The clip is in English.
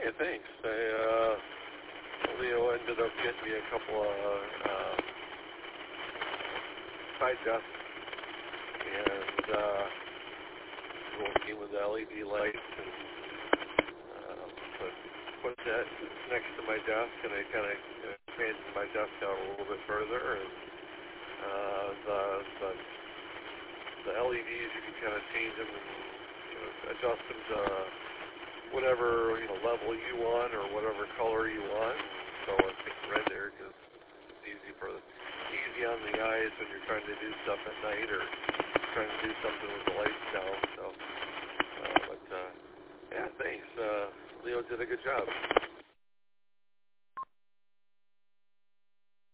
Yeah, thanks. Leo ended up getting me a couple of side desks and working with LED lights and put that next to my desk, and I kind of expanded my desk out a little bit further. And the LEDs, you can kind of change them and adjust them to whatever level you want or whatever color you want. So I picked red there because it's easy on the eyes when you're trying to do stuff at night or trying to do something with the lights down. So, yeah, thanks. Leo did a good job.